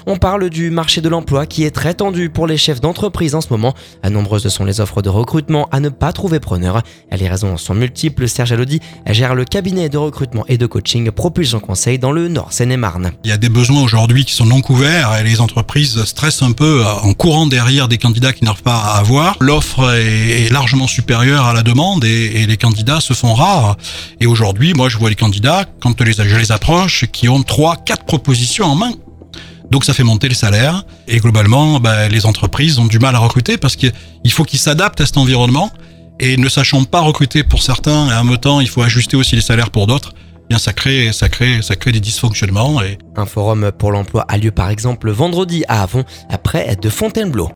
On parle du marché de l'emploi qui est très tendu pour les chefs d'entreprise en ce moment. Nombreuses sont les offres de recrutement à ne pas trouver preneur. Les raisons sont multiples. Serge Alodi gère le cabinet de recrutement et de coaching Propulsion Conseil dans le Nord Seine-et-Marne. Il y a des besoins aujourd'hui qui sont non couverts et les entreprises stressent un peu en courant derrière des candidats qui n'arrivent pas à avoir. L'offre est largement supérieure à la demande et les candidats se font rares. Et aujourd'hui, moi je vois les candidats, quand je les approche, qui ont 3-4 propositions en main. Donc ça fait monter les salaires et globalement les entreprises ont du mal à recruter parce qu'il faut qu'ils s'adaptent à cet environnement et ne sachant pas recruter pour certains et en même temps il faut ajuster aussi les salaires pour d'autres. Bien ça crée des dysfonctionnements. Un forum pour l'emploi a lieu par exemple vendredi à Avon, près de Fontainebleau.